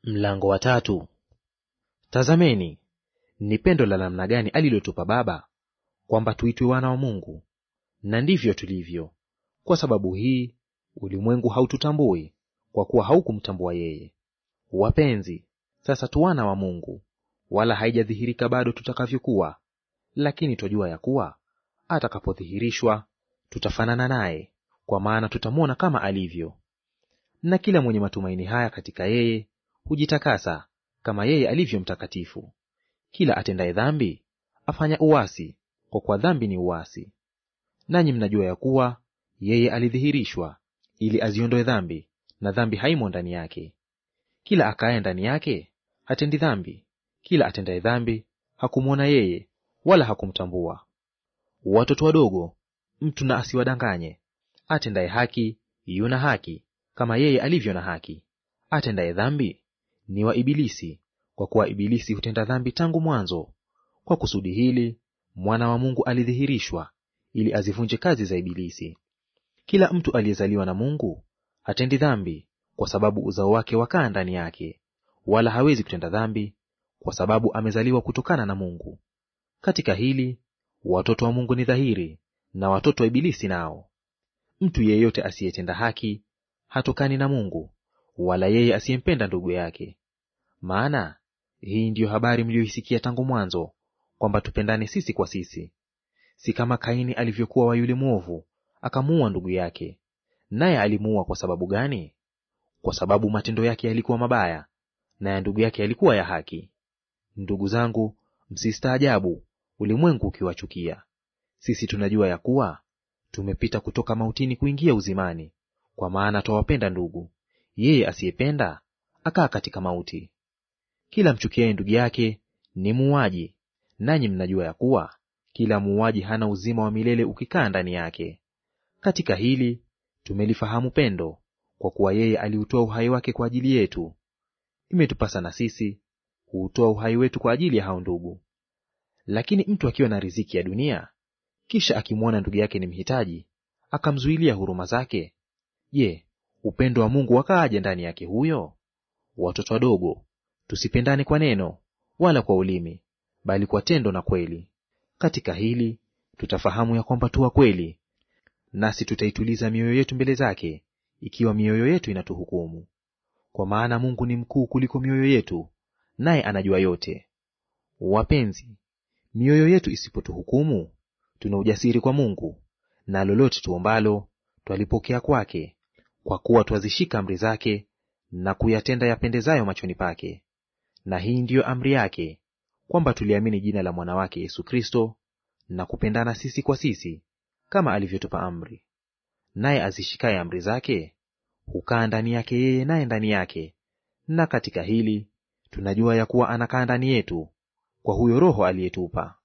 Mlango wa tatu. Tazameni, ni pendo la namna gani alilotupa Baba, kwamba tuitwe wana wa Mungu, na ndivyo tulivyo. Kwa sababu hii ulimwengu haututambui, kwa kuwa haukumtambua yeye. Wapenzi, sasa tu wana wa Mungu, wala haijadhihirika bado tutakavyokuwa, lakini twajua ya kuwa atakapodhihirishwa tutafanana naye, kwa maana tutamwona kama alivyo. Na kila mwenye matumaini haya katika yeye hujitakasa kama yeye alivyo mtakatifu. Kila atendaye dhambi afanya uasi, kwa kuwa dhambi ni uasi. Nanyi mnajua ya kuwa yeye alidhihirishwa ili aziondoe dhambi, na dhambi haimo ndani yake. Kila akaye ndani yake hatendi dhambi. Kila atendaye dhambi hakumwona yeye, wala hakumtambua. Watoto wadogo, mtu na asiwadanganye. Atendaye haki yuna haki, kama yeye alivyo na haki. Atendaye dhambi ni wa Ibilisi, kwa kuwa Ibilisi hutenda dhambi tangu mwanzo. Kwa kusudi hili mwana wa Mungu alidhihirishwa, ili azivunje kazi za Ibilisi. Kila mtu aliyezaliwa na Mungu hatendi dhambi, kwa sababu uzao wake wakaa ndani yake, wala hawezi kutenda dhambi, kwa sababu amezaliwa kutokana na Mungu. Katika hili watoto wa Mungu ni dhahiri, na watoto wa Ibilisi nao. Mtu yeyote asiyetenda haki hatokani na Mungu, wala yeye asiyempenda ndugu yake. Maana hii ndiyo habari mliyoisikia tangu mwanzo, kwamba tupendane sisi kwa sisi. Si kama Kaini alivyokuwa wa yule mwovu, akamuua ndugu yake. Naye alimuua kwa sababu gani? Kwa sababu matendo yake yalikuwa mabaya, na ya ndugu yake yalikuwa ya haki. Ndugu zangu, msistaajabu ulimwengu ukiwachukia. Sisi tunajua ya kuwa tumepita kutoka mautini kuingia uzimani, kwa maana twawapenda ndugu. Yeye asiyependa akaa katika mauti. Kila mchukiaye ndugu yake ni muuaji, nanyi mnajua ya kuwa kila muuaji hana uzima wa milele ukikaa ndani yake. Katika hili tumelifahamu pendo, kwa kuwa yeye aliutoa uhai wake kwa ajili yetu. Imetupasa na sisi kuutoa uhai wetu kwa ajili ya hao ndugu. Lakini mtu akiwa na riziki ya dunia, kisha akimwona ndugu yake ni mhitaji, akamzuilia huruma zake, je, upendo wa Mungu wakaaje ndani yake huyo? Watoto wadogo, tusipendane kwa neno wala kwa ulimi, bali kwa tendo na kweli. Katika hili tutafahamu ya kwamba tu wa kweli, nasi tutaituliza mioyo yetu mbele zake, ikiwa mioyo yetu inatuhukumu. Kwa maana Mungu ni mkuu kuliko mioyo yetu, naye anajua yote. Wapenzi, mioyo yetu isipotuhukumu, tuna ujasiri kwa Mungu, na lolote tuombalo twalipokea kwake, kwa kuwa twazishika amri zake na kuyatenda yapendezayo machoni pake. Na hii ndiyo amri yake, kwamba tuliamini jina la mwana wake Yesu Kristo, na kupendana sisi kwa sisi, kama alivyotupa amri. Naye azishikaye amri zake hukaa ndani yake yeye, naye ndani yake. Na katika hili tunajua ya kuwa anakaa ndani yetu, kwa huyo Roho aliyetupa.